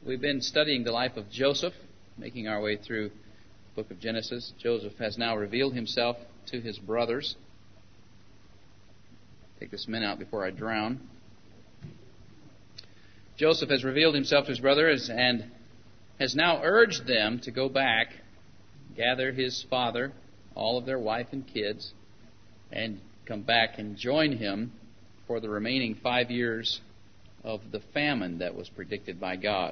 We've been studying the life of Joseph, making our way through the book of Genesis. Joseph has now revealed himself to his brothers. Take this minute out before I drown. Joseph has revealed himself to his brothers and has now urged them to go back, gather his father, all of their wife and kids, and come back and join him for the remaining 5 years of the famine that was predicted by God.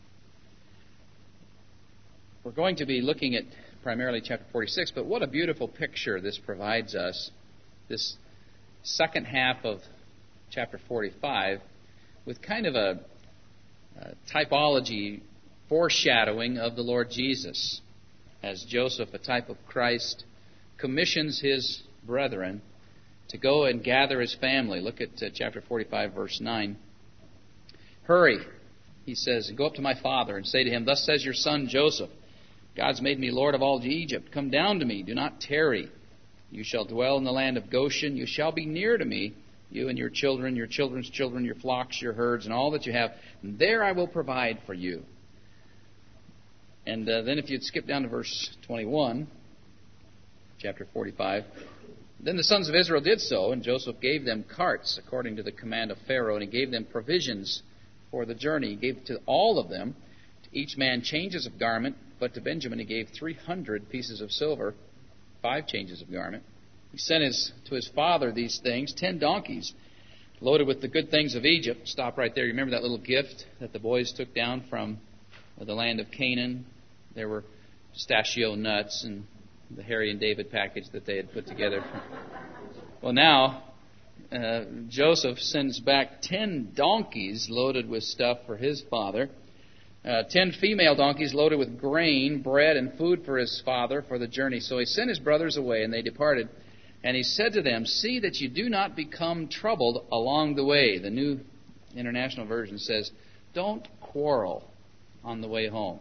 We're going to be looking at primarily chapter 46, but what a beautiful picture this provides us, this second half of chapter 45, with kind of a typology, foreshadowing of the Lord Jesus, as Joseph, a type of Christ, commissions his brethren to go and gather his family. Look at chapter 45, verse 9. Hurry, he says, and go up to my father and say to him, Thus says your son Joseph, God's made me Lord of all Egypt. Come down to me, do not tarry. You shall dwell in the land of Goshen. You shall be near to me, you and your children, your children's children, your flocks, your herds, and all that you have. And there I will provide for you. And then if you'd skip down to verse 21, chapter 45, Then the sons of Israel did so, and Joseph gave them carts according to the command of Pharaoh, and he gave them provisions for the journey. He gave to all of them, to each man changes of garment, but to Benjamin he gave 300 pieces of silver, 5 changes of garment. He sent to his father these things, 10 donkeys, loaded with the good things of Egypt. Stop right there. You remember that little gift that the boys took down from the land of Canaan? There were pistachio nuts and the Harry and David package that they had put together. Well, now, Joseph sends back 10 donkeys loaded with stuff for his father. 10 female donkeys loaded with grain, bread, and food for his father for the journey. So he sent his brothers away, and they departed. And he said to them, See that you do not become troubled along the way. The New International Version says, Don't quarrel on the way home.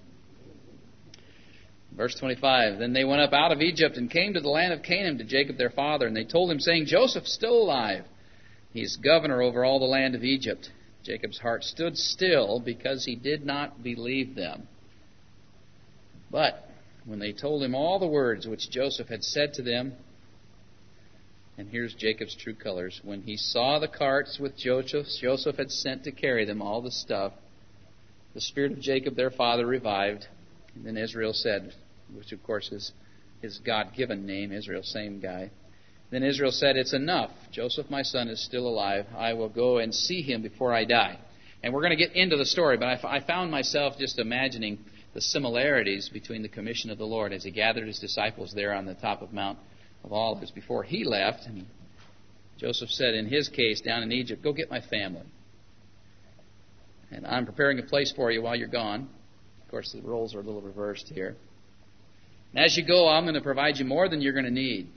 Verse 25, Then they went up out of Egypt and came to the land of Canaan to Jacob their father. And they told him, saying, Joseph's still alive. He's governor over all the land of Egypt. Jacob's heart stood still because he did not believe them. But when they told him all the words which Joseph had said to them, and here's Jacob's true colors, when he saw the carts which Joseph had sent to carry them, all the stuff, the spirit of Jacob their father revived. And then Israel said, which of course is his God-given name, Israel, same guy. Then Israel said, It's enough. Joseph, my son, is still alive. I will go and see him before I die. And we're going to get into the story, but I found myself just imagining the similarities between the commission of the Lord as he gathered his disciples there on the top of Mount of Olives before he left. And Joseph said, in his case, down in Egypt, Go get my family. And I'm preparing a place for you while you're gone. Of course, the roles are a little reversed here. And as you go, I'm going to provide you more than you're going to need.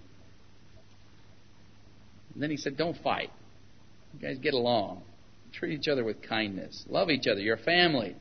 And then he said, Don't fight. You guys get along. Treat each other with kindness. Love each other. You're a family.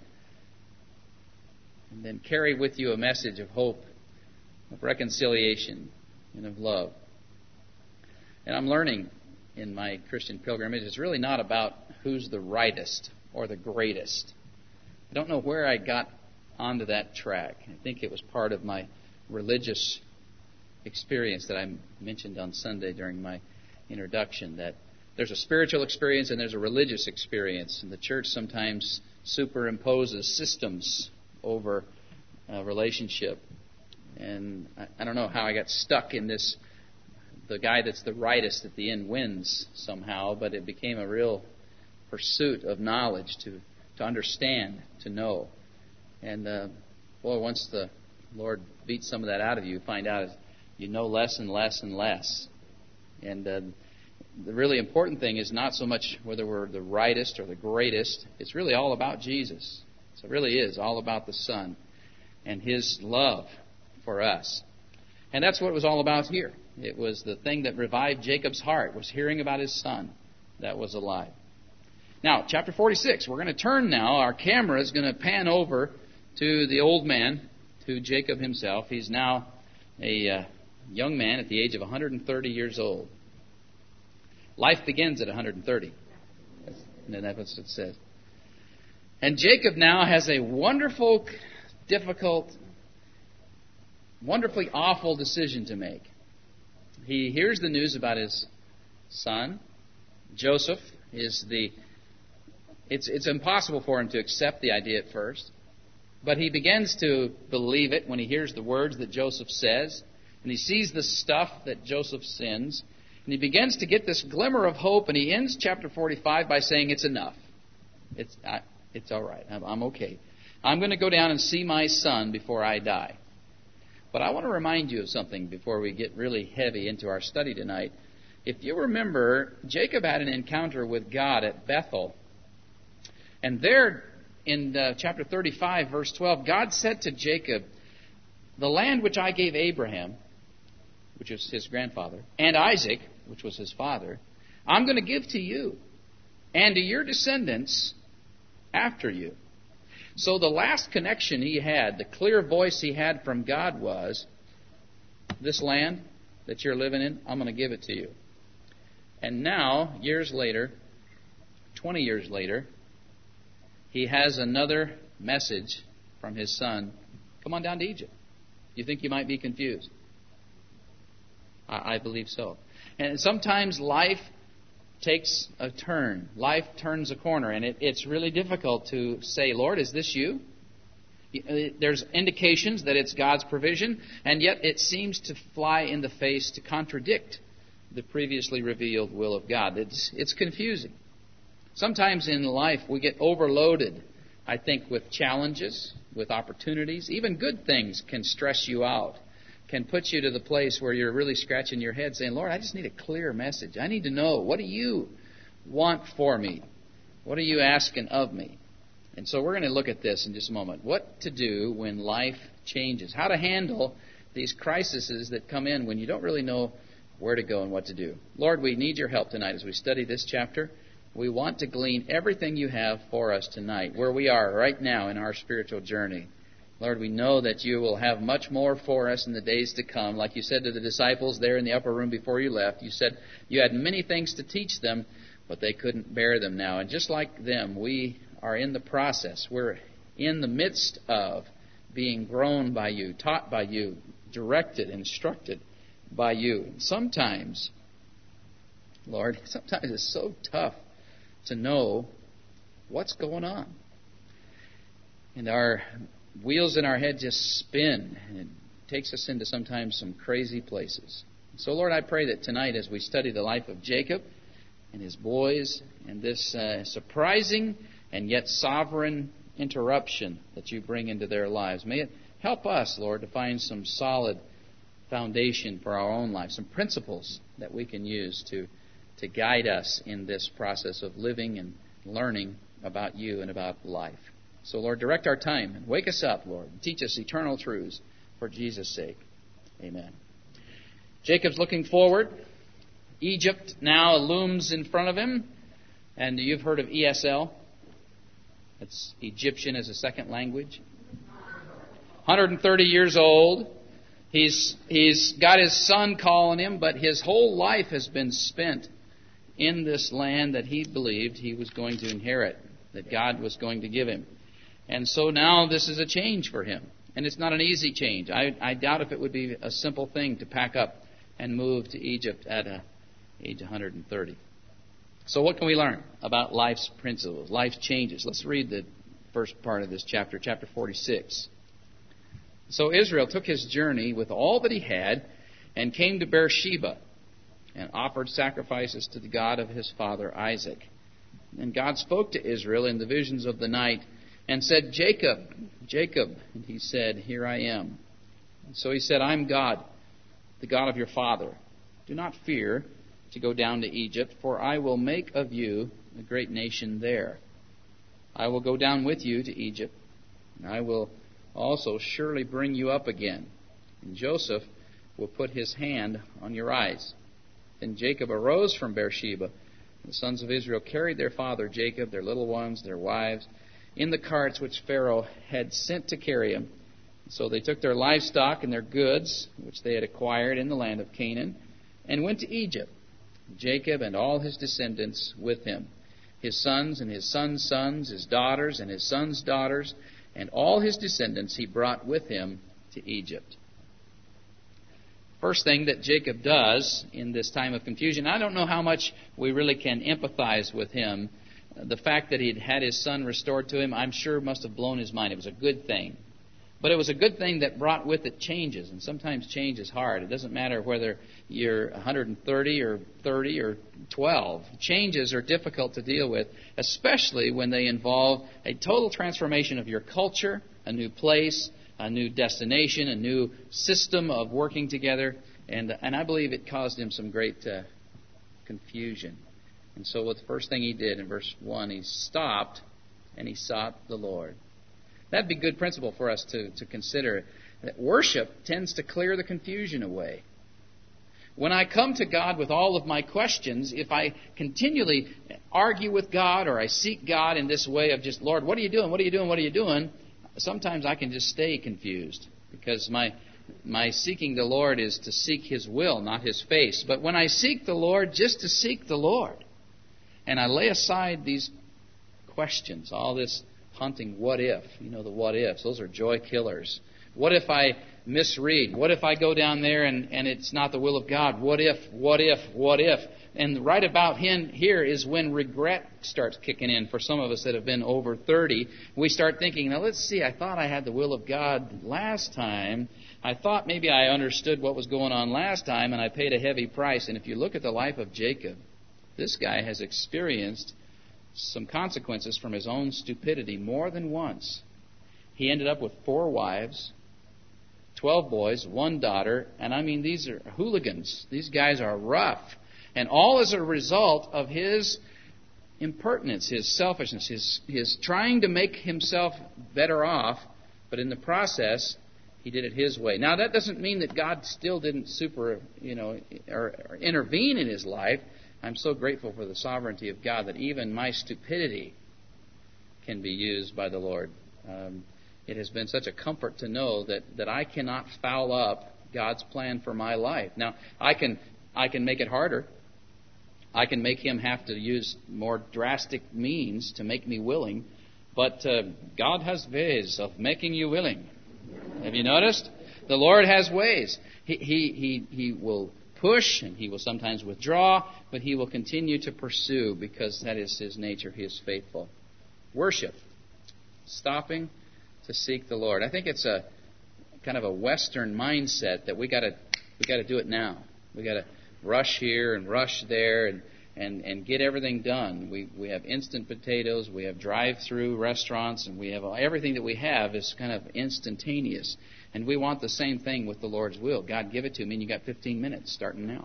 And then carry with you a message of hope, of reconciliation, and of love. And I'm learning in my Christian pilgrimage, it's really not about who's the rightest or the greatest. I don't know where I got onto that track. I think it was part of my religious experience that I mentioned on Sunday during my introduction, that there's a spiritual experience and there's a religious experience, and the church sometimes superimposes systems over a relationship. And I don't know how I got stuck in this, the guy that's the rightest at the end wins somehow, but it became a real pursuit of knowledge to understand, to know. And once the Lord beats some of that out of you, you find out you know less and less and less. And the really important thing is not so much whether we're the rightest or the greatest. It's really all about Jesus. So it really is all about the Son and His love for us. And that's what it was all about here. It was the thing that revived Jacob's heart, was hearing about his son that was alive. Now, chapter 46, we're going to turn now. Our camera is going to pan over to the old man, to Jacob himself. He's now a young man at the age of 130 years old. Life begins at 130. And that's what it says. And Jacob now has a wonderful, difficult, wonderfully awful decision to make. He hears the news about his son. Joseph is it's impossible for him to accept the idea at first. But he begins to believe it when he hears the words that Joseph says. And he sees the stuff that Joseph sends. And he begins to get this glimmer of hope. And he ends chapter 45 by saying, it's enough. It's all right. I'm okay. I'm going to go down and see my son before I die. But I want to remind you of something before we get really heavy into our study tonight. If you remember, Jacob had an encounter with God at Bethel. And there in chapter 35, verse 12, God said to Jacob, the land which I gave Abraham, which was his grandfather, and Isaac, which was his father, I'm going to give to you and to your descendants after you. So the last connection he had, the clear voice he had from God was, this land that you're living in, I'm going to give it to you. And now, years later, 20 years later, he has another message from his son. Come on down to Egypt. You think you might be confused? I believe so. And sometimes life takes a turn. Life turns a corner, and it's really difficult to say, Lord, is this you? There's indications that it's God's provision, and yet it seems to fly in the face to contradict the previously revealed will of God. It's confusing. Sometimes in life we get overloaded, I think, with challenges, with opportunities. Even good things can stress you out, can put you to the place where you're really scratching your head saying, Lord, I just need a clear message. I need to know, what do you want for me? What are you asking of me? And so we're going to look at this in just a moment. What to do when life changes. How to handle these crises that come in when you don't really know where to go and what to do. Lord, we need your help tonight as we study this chapter. We want to glean everything you have for us tonight, where we are right now in our spiritual journey. Lord, we know that you will have much more for us in the days to come. Like you said to the disciples there in the upper room before you left, you said you had many things to teach them, but they couldn't bear them now. And just like them, we are in the process. We're in the midst of being grown by you, taught by you, directed, instructed by you. And sometimes, Lord, sometimes it's so tough to know what's going on. And our wheels in our head just spin, and it takes us into sometimes some crazy places. So, Lord, I pray that tonight as we study the life of Jacob and his boys and this surprising and yet sovereign interruption that you bring into their lives, may it help us, Lord, to find some solid foundation for our own life, some principles that we can use to guide us in this process of living and learning about you and about life. So, Lord, direct our time and wake us up, Lord, and teach us eternal truths for Jesus' sake. Amen. Jacob's looking forward. Egypt now looms in front of him. And you've heard of ESL. It's Egyptian as a second language. 130 years old. He's got his son calling him, but his whole life has been spent in this land that he believed he was going to inherit, that God was going to give him. And so now this is a change for him. And it's not an easy change. I doubt if it would be a simple thing to pack up and move to Egypt at age 130. So what can we learn about life's principles, life's changes? Let's read the first part of this chapter, chapter 46. So Israel took his journey with all that he had and came to Beersheba and offered sacrifices to the God of his father Isaac. And God spoke to Israel in the visions of the night and said, Jacob, Jacob. And he said, Here I am. And so he said, I'm God, the God of your father. Do not fear to go down to Egypt, for I will make of you a great nation there. I will go down with you to Egypt, and I will also surely bring you up again. And Joseph will put his hand on your eyes. Then Jacob arose from Beersheba. The sons of Israel carried their father Jacob, their little ones, their wives, in the carts which Pharaoh had sent to carry him. So they took their livestock and their goods, which they had acquired in the land of Canaan, and went to Egypt, Jacob and all his descendants with him. his sons and his sons' sons, his daughters and his sons' daughters, and all his descendants he brought with him to Egypt. First thing that Jacob does in this time of confusion, I don't know how much we really can empathize with him. The fact that he'd had his son restored to him, I'm sure must have blown his mind. It was a good thing. But it was a good thing that brought with it changes, and sometimes change is hard. It doesn't matter whether you're 130 or 30 or 12. Changes are difficult to deal with, especially when they involve a total transformation of your culture, a new place, a new destination, a new system of working together. And I believe it caused him some great confusion. And so the first thing he did in verse 1, he stopped and he sought the Lord. That'd be a good principle for us to consider. That worship tends to clear the confusion away. When I come to God with all of my questions, if I continually argue with God or I seek God in this way of just, Lord, what are you doing? What are you doing? What are you doing? Sometimes I can just stay confused because my seeking the Lord is to seek His will, not His face. But when I seek the Lord just to seek the Lord, and I lay aside these questions, all this hunting what if, the what ifs, those are joy killers. What if I misread? What if I go down there and it's not the will of God? What if, what if, what if? And right about here is when regret starts kicking in for some of us that have been over 30. We start thinking, now let's see, I thought I had the will of God last time. I thought maybe I understood what was going on last time and I paid a heavy price. And if you look at the life of Jacob, this guy has experienced some consequences from his own stupidity more than once. He ended up with 4 wives, 12 boys, 1 daughter, and these are hooligans. These guys are rough. And all as a result of his impertinence, his selfishness, his trying to make himself better off, but in the process, he did it his way. Now, that doesn't mean that God still didn't or intervene in his life. I'm so grateful for the sovereignty of God that even my stupidity can be used by the Lord. It has been such a comfort to know that I cannot foul up God's plan for my life. Now, I can make it harder. I can make Him have to use more drastic means to make me willing. But God has ways of making you willing. Have you noticed? The Lord has ways. He will push and He will sometimes withdraw, but He will continue to pursue because that is His nature. He is faithful. Worship. Stopping to seek the Lord. I think it's a kind of a Western mindset that we got to do it now. We got to rush here and rush there and get everything done. We have instant potatoes, we have drive-through restaurants, and we have everything that we have is kind of instantaneous. And we want the same thing with the Lord's will. God, give it to me, and you got 15 minutes starting now.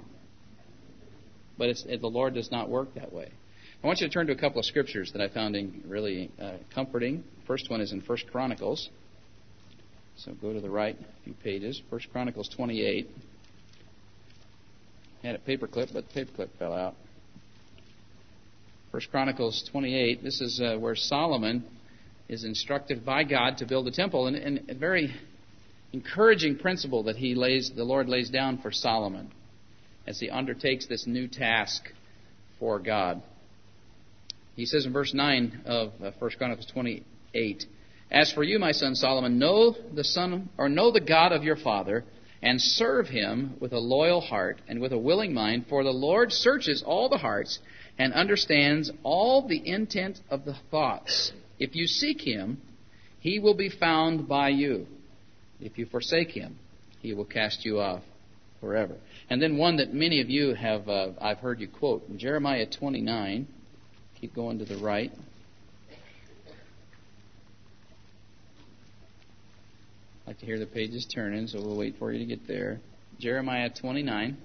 But the Lord does not work that way. I want you to turn to a couple of scriptures that I found really comforting. First one is in 1 Chronicles. So go to the right a few pages. 1 Chronicles 28. I had a paperclip, but the paperclip fell out. 1 Chronicles 28. This is where Solomon is instructed by God to build a temple, and a very encouraging principle that the Lord lays down for Solomon as he undertakes this new task for God. He says in verse 9 of 1 Chronicles 28, "As for you, my son Solomon, know the God of your father, and serve Him with a loyal heart and with a willing mind, for the Lord searches all the hearts and understands all the intent of the thoughts. If you seek Him, He will be found by you. If you forsake Him, He will cast you off forever." And then one that many of you have, I've heard you quote, in Jeremiah 29. Keep going to the right. I'd like to hear the pages turning, so we'll wait for you to get there. Jeremiah 29.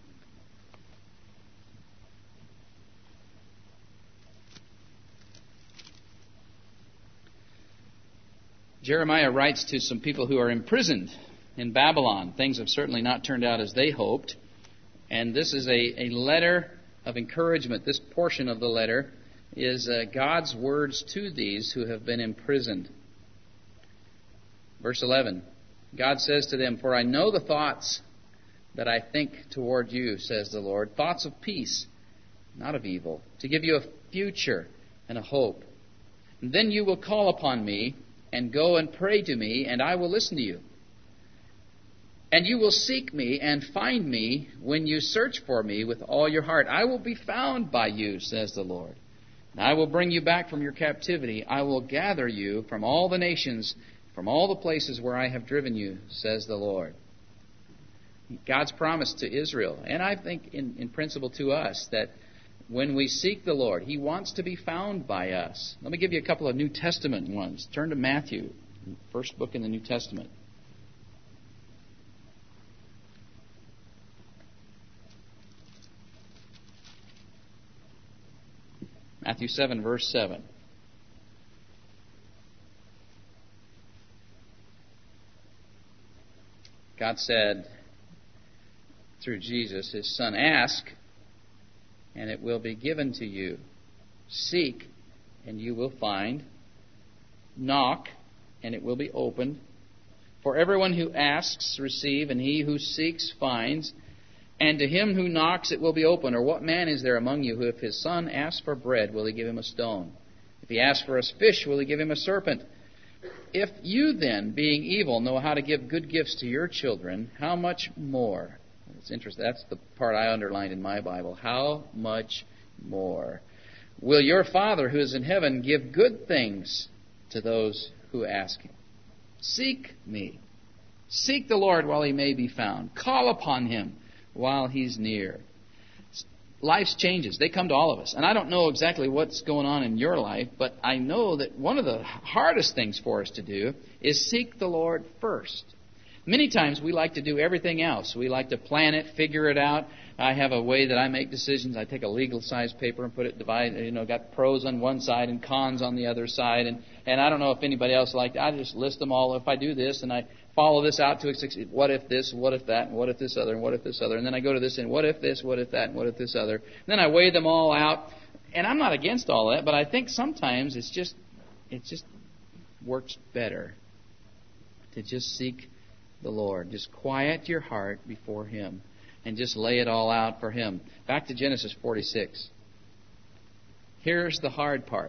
Jeremiah writes to some people who are imprisoned in Babylon. Things have certainly not turned out as they hoped. And this is a letter of encouragement. This portion of the letter is God's words to these who have been imprisoned. Verse 11, God says to them, "For I know the thoughts that I think toward you, says the Lord, thoughts of peace, not of evil, to give you a future and a hope. And then you will call upon me and go and pray to me, and I will listen to you. And you will seek me and find me when you search for me with all your heart. I will be found by you, says the Lord. And I will bring you back from your captivity. I will gather you from all the nations, from all the places where I have driven you, says the Lord. God's promise to Israel, and I think in principle to us, that when we seek the Lord, He wants to be found by us. Let me give you a couple of New Testament ones. Turn to Matthew, first book in the New Testament. Matthew 7, verse 7. God said through Jesus, His Son, ask, and it will be given to you. Seek, and you will find. Knock, and it will be opened. For everyone who asks, receive, and he who seeks, finds. And to him who knocks, it will be opened. Or what man is there among you who, if his son asks for bread, will he give him a stone? If he asks for a fish, will he give him a serpent? If you then, being evil, know how to give good gifts to your children, how much more? It's interesting. That's the part I underlined in my Bible. How much more will your Father who is in heaven give good things to those who ask Him? Seek me. Seek the Lord while He may be found. Call upon Him while He's near. Life's changes. They come to all of us. And I don't know exactly what's going on in your life, but I know that one of the hardest things for us to do is seek the Lord first. Many times we like to do everything else. We like to plan it, figure it out. I have a way that I make decisions. I take a legal-sized paper and put it divided, got pros on one side and cons on the other side. And I don't know if anybody else like that. I just list them all. If I do this and I follow this out to a what if this, what if that, and what if this other, and what if this other. And then I go to this and what if this, what if that, and what if this other. And then I weigh them all out. And I'm not against all that, but I think sometimes it just works better to just seek the Lord. Just quiet your heart before Him and just lay it all out for Him. Back to Genesis 46. Here's the hard part.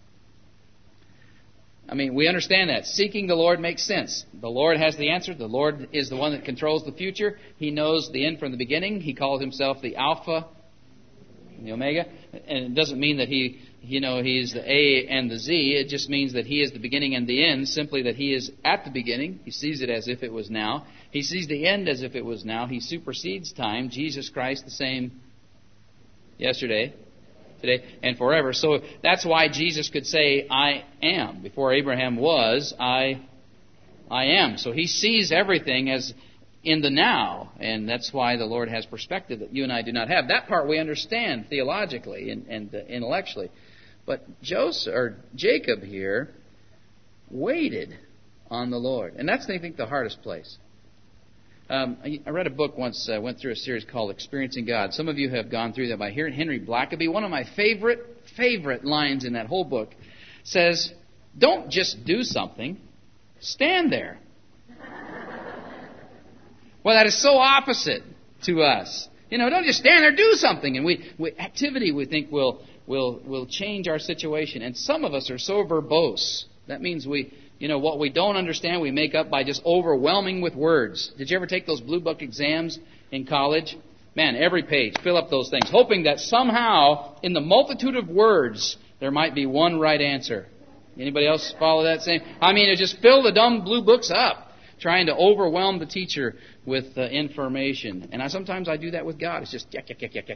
I mean, we understand that. Seeking the Lord makes sense. The Lord has the answer. The Lord is the one that controls the future. He knows the end from the beginning. He calls Himself the Alpha and the Omega. And it doesn't mean that He's the A and the Z. It just means that He is the beginning and the end, simply that He is at the beginning. He sees it as if it was now. He sees the end as if it was now. He supersedes time. Jesus Christ the same yesterday, today, and forever. So that's why Jesus could say, I am. Before Abraham was, I am. So He sees everything as in the now, and that's why the Lord has perspective that you and I do not have. That part we understand theologically and intellectually. But Jacob here waited on the Lord. And that's, I think, the hardest place. I read a book once, went through a series called Experiencing God. Some of you have gone through that by hearing Henry Blackaby. One of my favorite lines in that whole book says, don't just do something, stand there. Well, that is so opposite to us. Don't just stand there, do something. And activity we think will change our situation. And some of us are so verbose. That means what we don't understand, we make up by just overwhelming with words. Did you ever take those blue book exams in college? Man, every page, fill up those things, hoping that somehow in the multitude of words there might be one right answer. Anybody else follow that same? Just fill the dumb blue books up, trying to overwhelm the teacher with information. And sometimes I do that with God. It's just yak,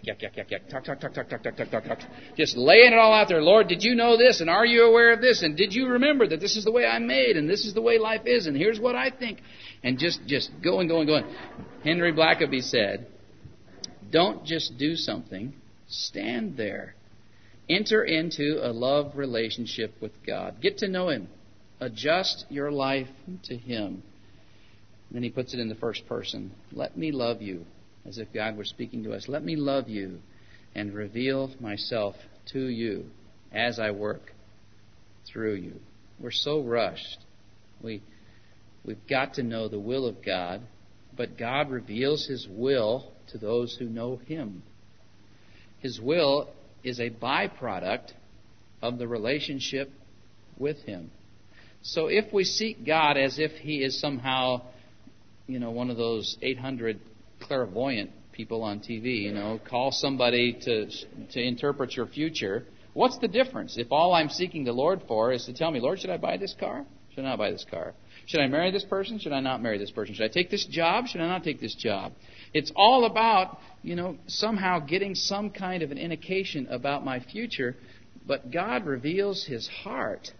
talk. Just laying it all out there. Lord, did you know this? And are you aware of this? And did you remember that this is the way I'm made? And this is the way life is? And here's what I think. And just going. Henry Blackaby said, don't just do something. Stand there. Enter into a love relationship with God. Get to know Him. Adjust your life to Him. Then he puts it in the first person. Let me love you, as if God were speaking to us. Let me love you and reveal myself to you as I work through you. We're so rushed. We've got to know the will of God, but God reveals His will to those who know Him. His will is a byproduct of the relationship with Him. So if we seek God as if He is somehow, one of those 800 clairvoyant people on TV, call somebody to interpret your future, what's the difference? If all I'm seeking the Lord for is to tell me, Lord, should I buy this car? Should I not buy this car? Should I marry this person? Should I not marry this person? Should I take this job? Should I not take this job? It's all about, somehow getting some kind of an indication about my future. But God reveals His heart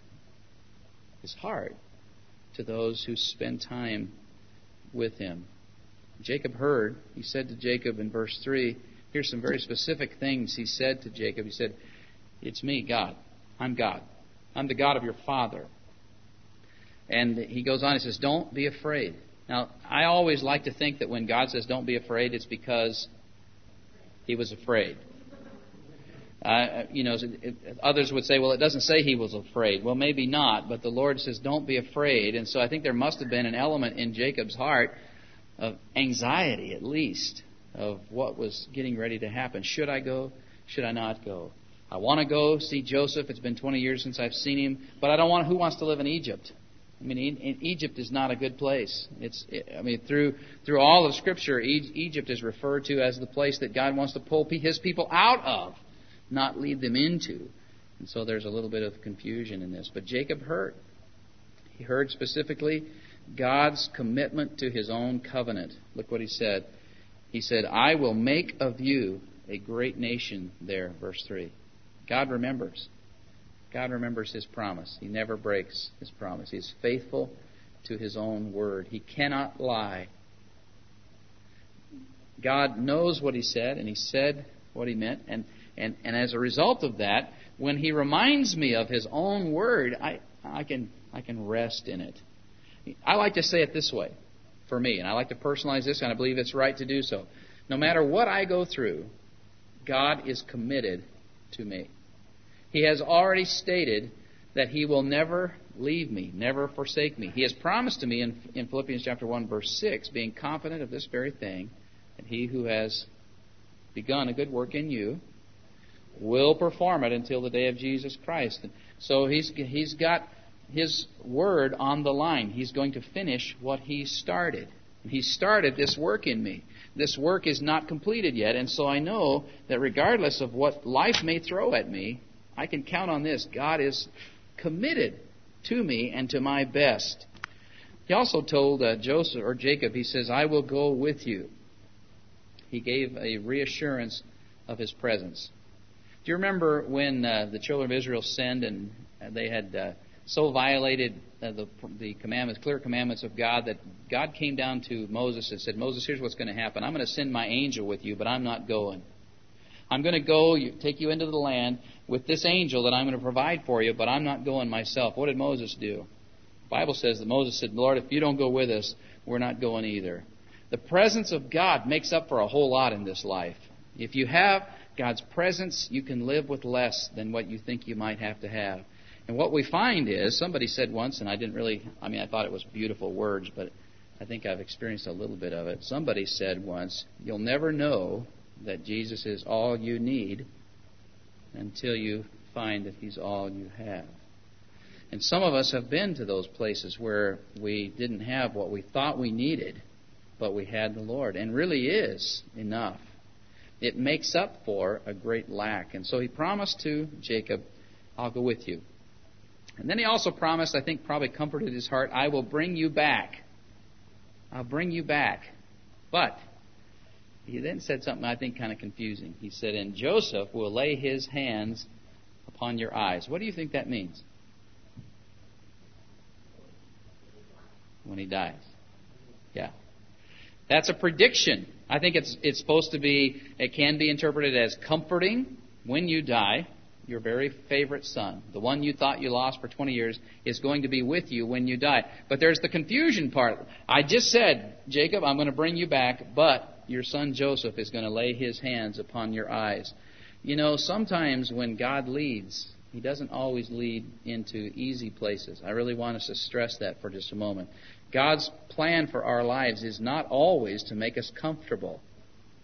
to those who spend time with Him. Jacob heard. He said to Jacob in verse 3, here's some very specific things He said to Jacob. He said, it's me, God. I'm God. I'm the God of your father. And he goes on, he says, don't be afraid. Now, I always like to think that when God says don't be afraid, it's because He was afraid. Others would say, well, it doesn't say He was afraid. Well, maybe not, but the Lord says don't be afraid. And so I think there must have been an element in Jacob's heart of anxiety, at least, of what was getting ready to happen. Should I go? Should I not go? I want to go see Joseph. It's been 20 years since I've seen him, but I don't want. Who wants to live in Egypt? Egypt is not a good place. Through all of Scripture, Egypt is referred to as the place that God wants to pull His people out of, not lead them into. And so there's a little bit of confusion in this. But Jacob heard. He heard specifically God's commitment to His own covenant. Look what he said. He said, I will make of you a great nation there, verse 3. God remembers. God remembers His promise. He never breaks His promise. He is faithful to His own word. He cannot lie. God knows what He said, and He said what He meant. And as a result of that, when He reminds me of His own word, I can rest in it. I like to say it this way for me, and I like to personalize this, and I believe it's right to do so. No matter what I go through, God is committed to me. He has already stated that He will never leave me, never forsake me. He has promised to me in Philippians chapter 1, verse 6, being confident of this very thing, that He who has begun a good work in you will perform it until the day of Jesus Christ. So He's got His word on the line. He's going to finish what He started. He started this work in me. This work is not completed yet, and so I know that regardless of what life may throw at me, I can count on this. God is committed to me and to my best. He also told Jacob, He says, I will go with you. He gave a reassurance of His presence. Do you remember when the children of Israel sinned and they had so violated the commandments, clear commandments of God, that God came down to Moses and said, Moses, here's what's going to happen. I'm going to send my angel with you, but I'm not going. I'm going to go, take you into the land with this angel that I'm going to provide for you, but I'm not going myself. What did Moses do? The Bible says that Moses said, Lord, if you don't go with us, we're not going either. The presence of God makes up for a whole lot in this life. If you have God's presence, you can live with less than what you think you might have to have. And what we find is, somebody said once, and I thought it was beautiful words, but I think I've experienced a little bit of it. Somebody said once, you'll never know that Jesus is all you need until you find that He's all you have. And some of us have been to those places where we didn't have what we thought we needed, but we had the Lord. And really is enough. It makes up for a great lack. And so He promised to Jacob, I'll go with you. And then He also promised, I think probably comforted his heart, I will bring you back. I'll bring you back. But He then said something I think kind of confusing. He said, and Joseph will lay his hands upon your eyes. What do you think that means? When he dies. Yeah. That's a prediction. I think it's supposed to be, it can be interpreted as comforting when you die. Your very favorite son, the one you thought you lost for 20 years, is going to be with you when you die. But there's the confusion part. I just said, Jacob, I'm going to bring you back, but your son Joseph is going to lay his hands upon your eyes. Sometimes when God leads, He doesn't always lead into easy places. I really want us to stress that for just a moment. God's plan for our lives is not always to make us comfortable.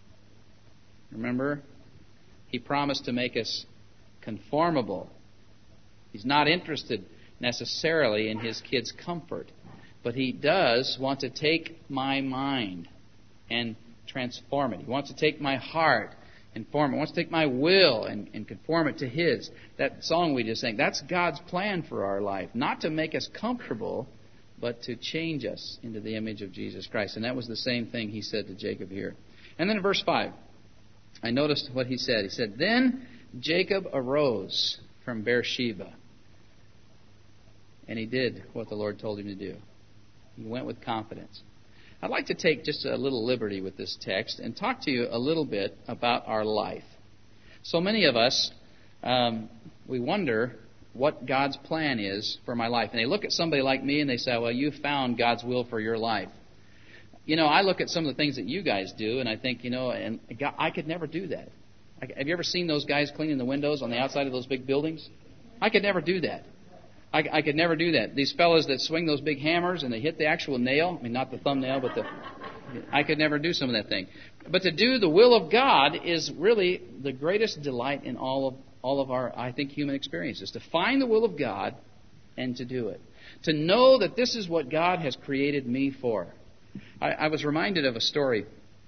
Remember, He promised to make us conformable He's not interested necessarily in his kids' comfort. But he does want to take my mind and transform it. He wants to take my heart and form it. He wants to take my will and conform it to his. That song we just sang, that's God's plan for our life. Not to make us comfortable, but to change us into the image of Jesus Christ. And that was the same thing he said to Jacob here. And then in verse 5, I noticed what he said. He said, "Then Jacob arose from Beersheba." And he did what the Lord told him to do. He went with confidence. I'd like to take just a little liberty with this text and talk to you a little bit about our life. So many of us, we wonder what God's plan is for my life. And they look at somebody like me and they say, well, you found God's will for your life. You know, I look at some of the things that you guys do and I think, you know, and God, I could never do that. Have you ever seen those guys cleaning the windows on the outside of those big buildings? I could never do that. I could never do that. These fellas that swing those big hammers and they hit the actual nail, I mean, not the thumbnail, but I could never do some of that thing. But to do the will of God is really the greatest delight in all of our, I think, human experiences. To find the will of God and to do it. To know that this is what God has created me for. I was reminded of a story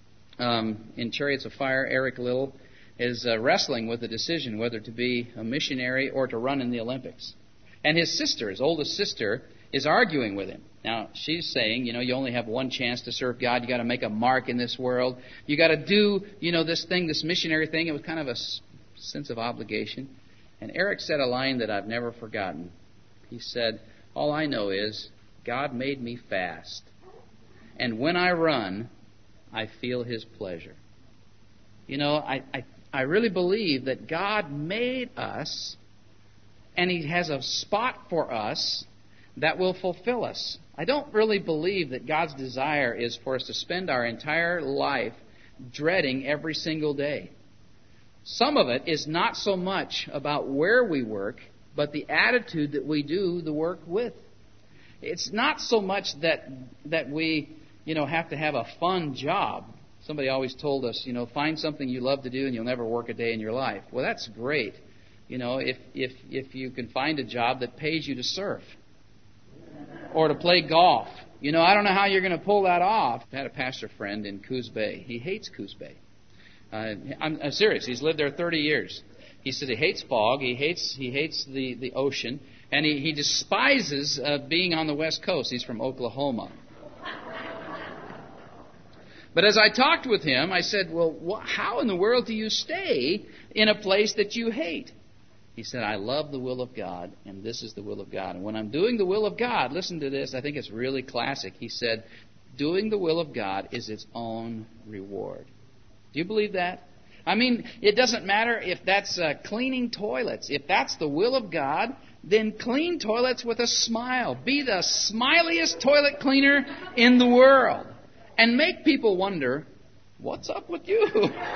in Chariots of Fire. Eric Liddell is wrestling with the decision whether to be a missionary or to run in the Olympics. And his sister, his oldest sister, is arguing with him. Now, she's saying, you know, you only have one chance to serve God. You got to make a mark in this world. You got to do, you know, this thing, this missionary thing. It was kind of a sense of obligation. And Eric said a line that I've never forgotten. He said, all I know is God made me fast. And when I run, I feel His pleasure. You know, I really believe that God made us, and He has a spot for us that will fulfill us. I don't really believe that God's desire is for us to spend our entire life dreading every single day. Some of it is not so much about where we work, but the attitude that we do the work with. It's not so much that we, you know, have to have a fun job. Somebody always told us, you know, find something you love to do and you'll never work a day in your life. Well, that's great. You know, if you can find a job that pays you to surf or to play golf. You know, I don't know how you're going to pull that off. I had a pastor friend in Coos Bay. He hates Coos Bay. I'm serious. He's lived there 30 years. He said he hates fog. He hates the ocean. And he despises being on the West Coast. He's from Oklahoma. But as I talked with him, I said, well, how in the world do you stay in a place that you hate? He said, I love the will of God, and this is the will of God. And when I'm doing the will of God, listen to this, I think it's really classic. He said, doing the will of God is its own reward. Do you believe that? I mean, it doesn't matter if that's cleaning toilets. If that's the will of God, then clean toilets with a smile. Be the smiliest toilet cleaner in the world. And make people wonder, what's up with you?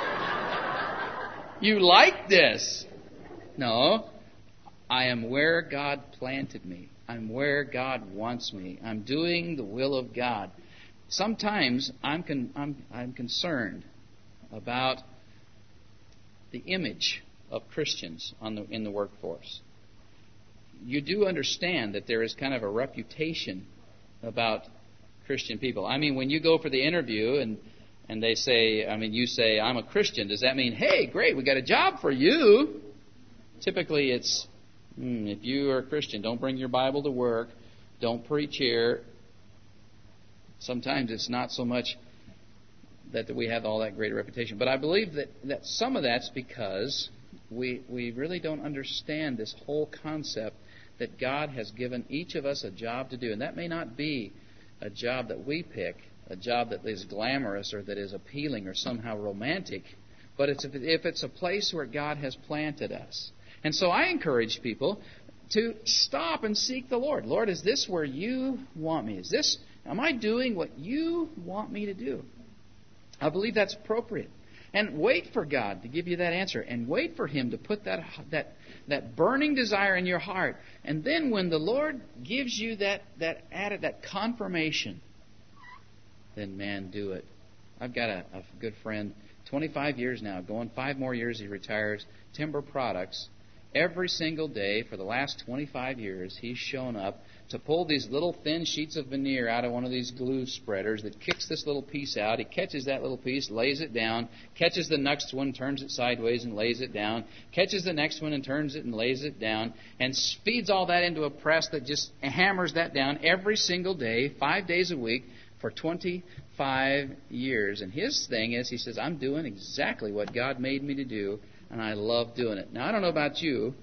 You like this? No, I am where God planted me. I'm where God wants me. I'm doing the will of God. Sometimes I'm concerned about the image of Christians in the workforce. You do understand that there is kind of a reputation about Christian people. I mean, when you go for the interview and they say, you say, I'm a Christian, does that mean, hey, great, we got a job for you? Typically it's, if you are a Christian, don't bring your Bible to work, don't preach here. Sometimes it's not so much that we have all that great a reputation. But I believe that some of that's because we really don't understand this whole concept that God has given each of us a job to do. And that may not be a job that we pick, a job that is glamorous or that is appealing or somehow romantic, but if it's a place where God has planted us. And so I encourage people to stop and seek the Lord. Lord, is this where you want me? Am I doing what you want me to do? I believe that's appropriate. And wait for God to give you that answer. And wait for Him to put that burning desire in your heart. And then when the Lord gives you that confirmation, then man, do it. I've got a good friend, 25 years now, going 5 more years he retires, Timber Products. Every single day for the last 25 years, he's shown up to pull these little thin sheets of veneer out of one of these glue spreaders that kicks this little piece out. He catches that little piece, lays it down, catches the next one, turns it sideways and lays it down, catches the next one and turns it and lays it down, and feeds all that into a press that just hammers that down every single day, 5 days a week, for 25 years. And his thing is, he says, I'm doing exactly what God made me to do, and I love doing it. Now, I don't know about you.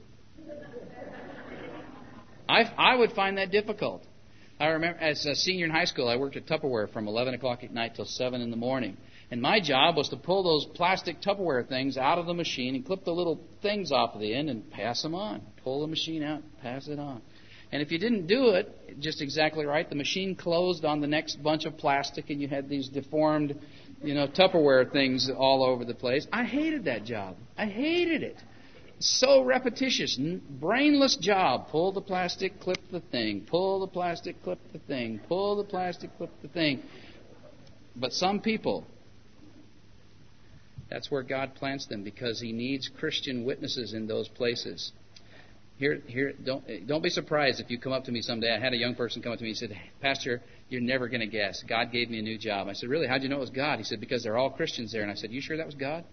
I would find that difficult. I remember as a senior in high school, I worked at Tupperware from 11 o'clock at night till 7 in the morning. And my job was to pull those plastic Tupperware things out of the machine and clip the little things off of the end and pass them on. Pull the machine out, pass it on. And if you didn't do it just exactly right, the machine closed on the next bunch of plastic and you had these deformed, Tupperware things all over the place. I hated that job. I hated it. So repetitious, brainless job. Pull the plastic, clip the thing. Pull the plastic, clip the thing. Pull the plastic, clip the thing. But some people, that's where God plants them because He needs Christian witnesses in those places. Here, don't be surprised if you come up to me someday. I had a young person come up to me and said, Pastor, you're never going to guess. God gave me a new job. I said, really? How'd you know it was God? He said, because they're all Christians there. And I said, you sure that was God?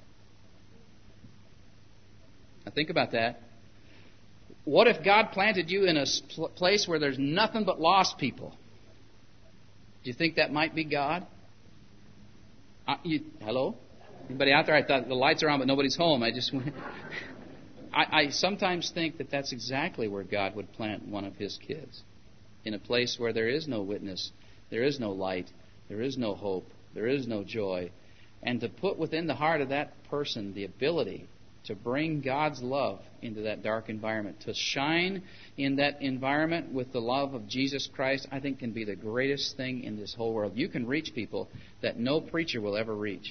Now think about that. What if God planted you in a place where there's nothing but lost people? Do you think that might be God? Hello? Anybody out there? I thought the lights are on, but nobody's home. I sometimes think that that's exactly where God would plant one of His kids. In a place where there is no witness, there is no light, there is no hope, there is no joy. And to put within the heart of that person the ability to bring God's love into that dark environment, to shine in that environment with the love of Jesus Christ, I think can be the greatest thing in this whole world. You can reach people that no preacher will ever reach.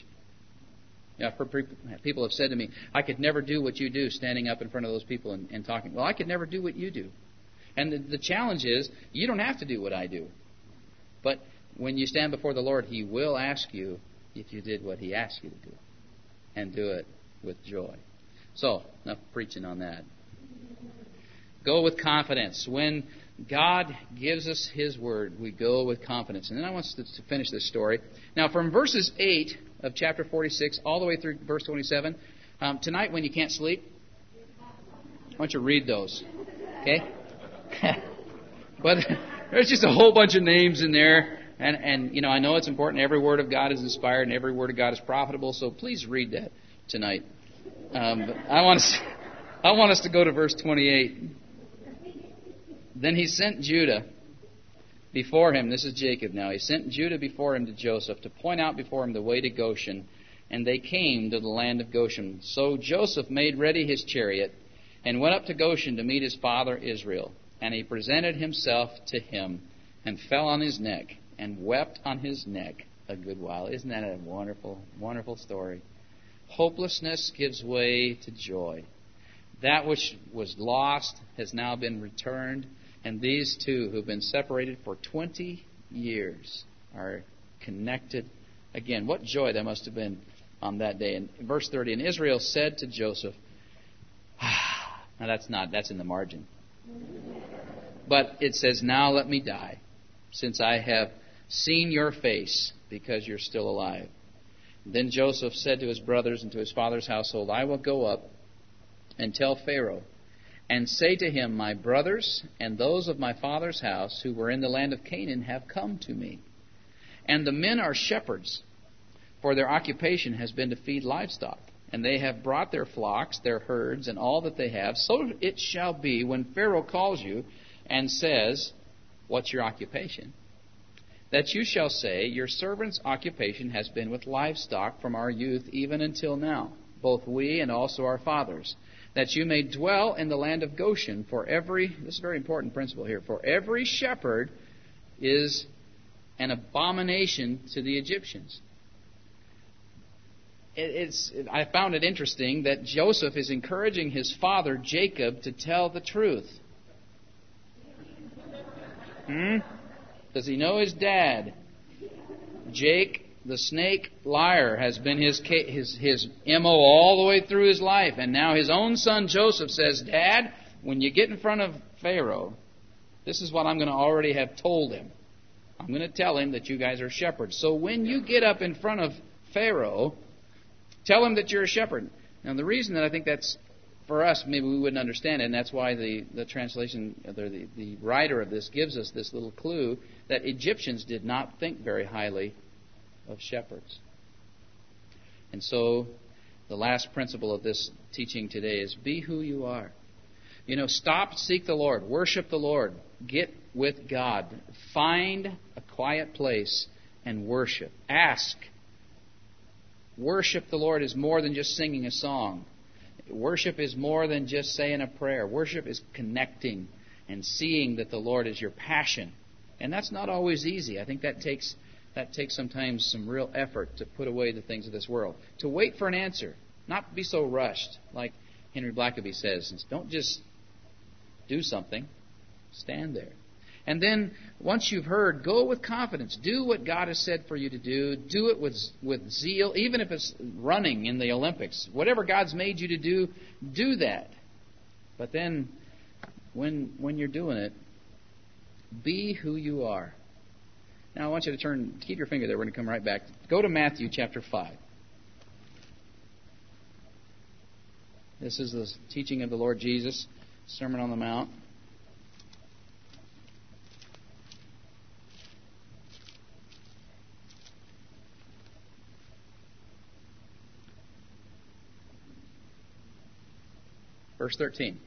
People have said to me, I could never do what you do standing up in front of those people and talking. Well, I could never do what you do. And the challenge is, you don't have to do what I do. But when you stand before the Lord, He will ask you if you did what He asked you to do. And do it with joy. So, enough preaching on that. Go with confidence. When God gives us His Word, we go with confidence. And then I want us to finish this story. Now, from verses 8 of chapter 46 all the way through verse 27, tonight when you can't sleep, I want you to read those. Okay? But there's just a whole bunch of names in there. And I know it's important. Every word of God is inspired and every word of God is profitable. So please read that tonight. But I want us to go to verse 28. Then he sent Judah before him. This is Jacob now. He sent Judah before him to Joseph to point out before him the way to Goshen. And they came to the land of Goshen. So Joseph made ready his chariot and went up to Goshen to meet his father Israel. And he presented himself to him and fell on his neck and wept on his neck a good while. Isn't that a wonderful, wonderful story? Hopelessness gives way to joy. That which was lost has now been returned. And these two who've been separated for 20 years are connected again. What joy that must have been on that day. In verse 30, and Israel said to Joseph, now that's in the margin. But it says, now let me die, since I have seen your face, because you're still alive. Then Joseph said to his brothers and to his father's household, I will go up and tell Pharaoh, and say to him, my brothers and those of my father's house who were in the land of Canaan have come to me. And the men are shepherds, for their occupation has been to feed livestock. And they have brought their flocks, their herds, and all that they have. So it shall be when Pharaoh calls you and says, what's your occupation? That you shall say, your servant's occupation has been with livestock from our youth even until now, both we and also our fathers. That you may dwell in the land of Goshen, this is a very important principle here, for every shepherd is an abomination to the Egyptians. I found it interesting that Joseph is encouraging his father, Jacob, to tell the truth. Does he know his dad? Jake The snake liar has been his MO all the way through his life. And now his own son Joseph says, Dad, when you get in front of Pharaoh, this is what I'm going to already have told him. I'm going to tell him that you guys are shepherds. So when you get up in front of Pharaoh, tell him that you're a shepherd. Now the reason that I think that's, for us, maybe we wouldn't understand it, and that's why the translation, the writer of this gives us this little clue, that Egyptians did not think very highly of shepherds. And so the last principle of this teaching today is be who you are. Stop, seek the Lord, worship the Lord, get with God, find a quiet place and worship. Ask. Worship the Lord is more than just singing a song. Worship is more than just saying a prayer. Worship is connecting and seeing that the Lord is your passion. And that's not always easy. I think that takes sometimes some real effort to put away the things of this world. To wait for an answer. Not be so rushed. Like Henry Blackaby says, don't just do something. Stand there. And then, once you've heard, go with confidence. Do what God has said for you to do. Do it with zeal, even if it's running in the Olympics. Whatever God's made you to do that. But then, when you're doing it, be who you are. Now, I want you to keep your finger there. We're going to come right back. Go to Matthew chapter 5. This is the teaching of the Lord Jesus, Sermon on the Mount. Verse 13.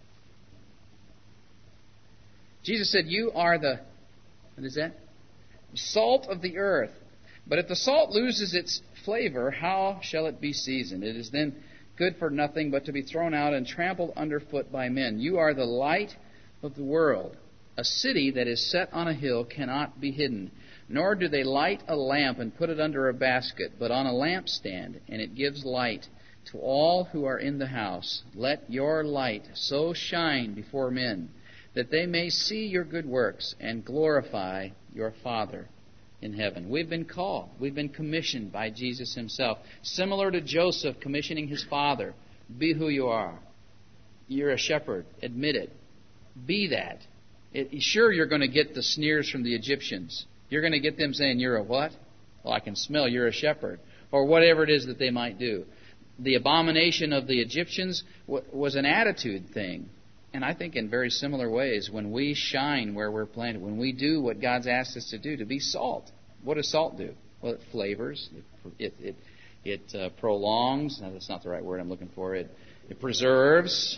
Jesus said, you are the, what is that? Salt of the earth. But if the salt loses its flavor, how shall it be seasoned? It is then good for nothing but to be thrown out and trampled underfoot by men. You are the light of the world. A city that is set on a hill cannot be hidden. Nor do they light a lamp and put it under a basket, but on a lampstand, and it gives light to all who are in the house. Let your light so shine before men that they may see your good works and glorify your Father in heaven. We've been called. We've been commissioned by Jesus himself. Similar to Joseph commissioning his father. Be who you are. You're a shepherd. Admit it. Be that. Sure, you're going to get the sneers from the Egyptians. You're going to get them saying, you're a what? Well, I can smell you're a shepherd. Or whatever it is that they might do. The abomination of the Egyptians was an attitude thing. And I think in very similar ways, when we shine where we're planted, when we do what God's asked us to do, to be salt. What does salt do? Well, it flavors. It prolongs. No, that's not the right word I'm looking for. It preserves.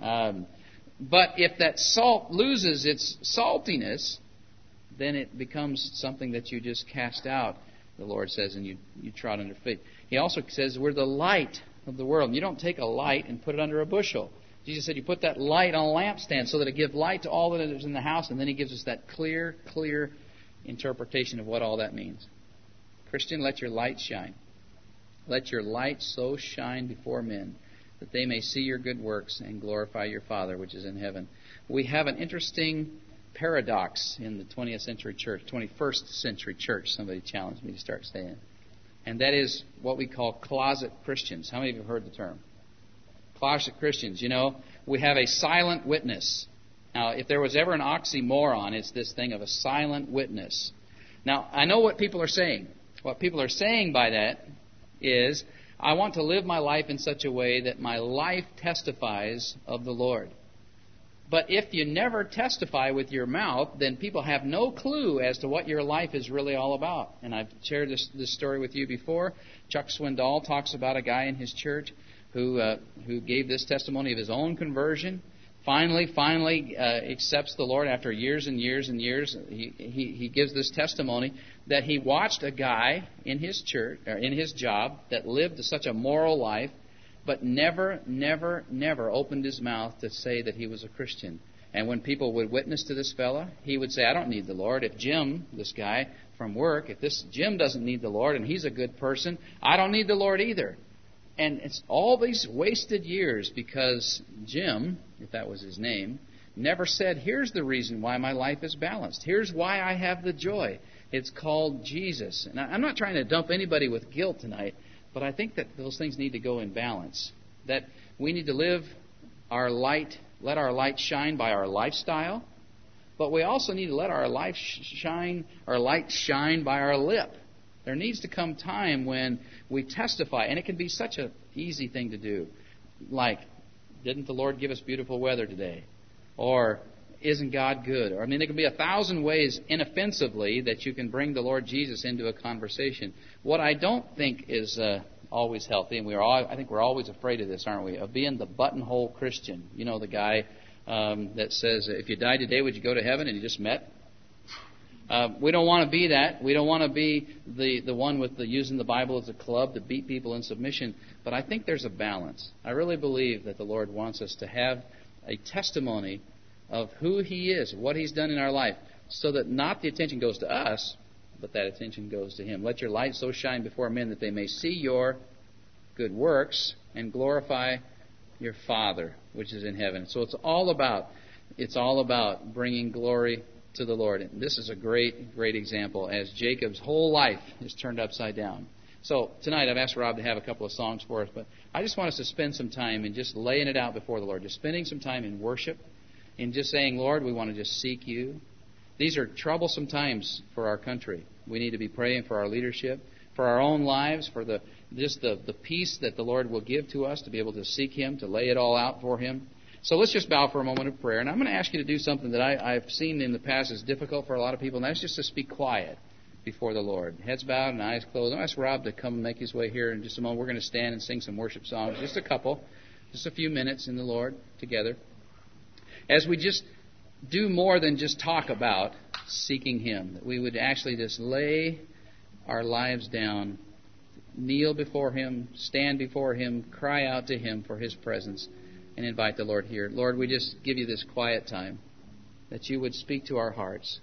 But if that salt loses its saltiness, then it becomes something that you just cast out, the Lord says, and you trod under feet. He also says we're the light of the world. You don't take a light and put it under a bushel. Jesus said you put that light on a lampstand so that it gives light to all that is in the house, and then he gives us that clear interpretation of what all that means. Christian, let your light shine. Let your light so shine before men that they may see your good works and glorify your Father which is in heaven. We have an interesting paradox in the 20th century church, 21st century church, somebody challenged me to start saying. And that is what we call closet Christians. How many of you have heard the term? Closet Christians. We have a silent witness. Now, if there was ever an oxymoron, it's this thing of a silent witness. Now, I know what people are saying. What people are saying by that is, I want to live my life in such a way that my life testifies of the Lord. But if you never testify with your mouth, then people have no clue as to what your life is really all about. And I've shared this story with you before. Chuck Swindoll talks about a guy in his church who gave this testimony of his own conversion. Finally accepts the Lord after years and years and years. He gives this testimony that he watched a guy in his church or in his job that lived such a moral life, but never opened his mouth to say that he was a Christian. And when people would witness to this fella, he would say, I don't need the Lord. If Jim, this guy from work, if this Jim doesn't need the Lord and he's a good person, I don't need the Lord either. And it's all these wasted years because Jim, if that was his name, never said, here's the reason why my life is balanced. Here's why I have the joy. It's called Jesus. And I'm not trying to dump anybody with guilt tonight, but I think that those things need to go in balance. That we need to live our light, let our light shine by our lifestyle, but we also need to let our light shine by our lip. There needs to come time when we testify, and it can be such an easy thing to do. Like, didn't the Lord give us beautiful weather today? Or, isn't God good? Or, there can be 1,000 ways inoffensively that you can bring the Lord Jesus into a conversation. What I don't think is always healthy, and I think we're always afraid of this, aren't we? Of being the buttonhole Christian. You know, the guy that says, if you died today, would you go to heaven? And you just met. We don't want to be that. We don't want to be the one with using the Bible as a club to beat people in submission. But I think there's a balance. I really believe that the Lord wants us to have a testimony of who He is, what He's done in our life, so that not the attention goes to us, but that attention goes to Him. Let your light so shine before men that they may see your good works and glorify your Father which is in heaven. So it's all about bringing glory to the Lord. And this is a great, great example as Jacob's whole life is turned upside down. So tonight I've asked Rob to have a couple of songs for us, but I just want us to spend some time in just laying it out before the Lord, just spending some time in worship, in just saying, Lord, we want to just seek You. These are troublesome times for our country. We need to be praying for our leadership, for our own lives, for the peace that the Lord will give to us to be able to seek Him, to lay it all out for Him. So let's just bow for a moment of prayer. And I'm going to ask you to do something that I've seen in the past is difficult for a lot of people, and that's just to speak quiet before the Lord. Heads bowed and eyes closed. I'll ask Rob to come and make his way here in just a moment. We're going to stand and sing some worship songs, just a couple, just a few minutes in the Lord together. As we just do more than just talk about seeking Him, that we would actually just lay our lives down, kneel before Him, stand before Him, cry out to Him for His presence, and invite the Lord here. Lord, we just give You this quiet time, that You would speak to our hearts.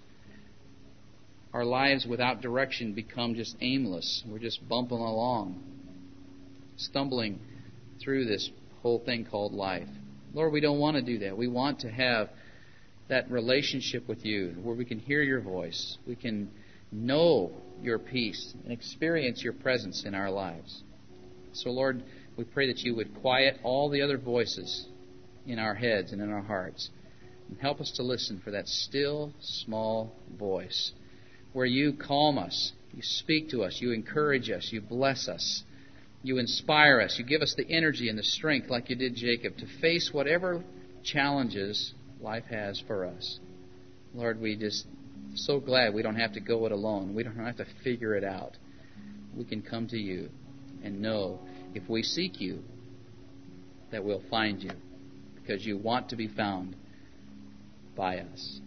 Our lives without direction become just aimless. We're just bumping along, stumbling through this whole thing called life. Lord, we don't want to do that. We want to have that relationship with You where we can hear Your voice. We can know Your peace and experience Your presence in our lives. So, Lord, we pray that You would quiet all the other voices in our heads and in our hearts and help us to listen for that still, small voice where You calm us, You speak to us, You encourage us, You bless us, You inspire us, You give us the energy and the strength like You did Jacob to face whatever challenges life has for us. Lord, we just so glad we don't have to go it alone. We don't have to figure it out. We can come to You and know if we seek You that we'll find You because You want to be found by us.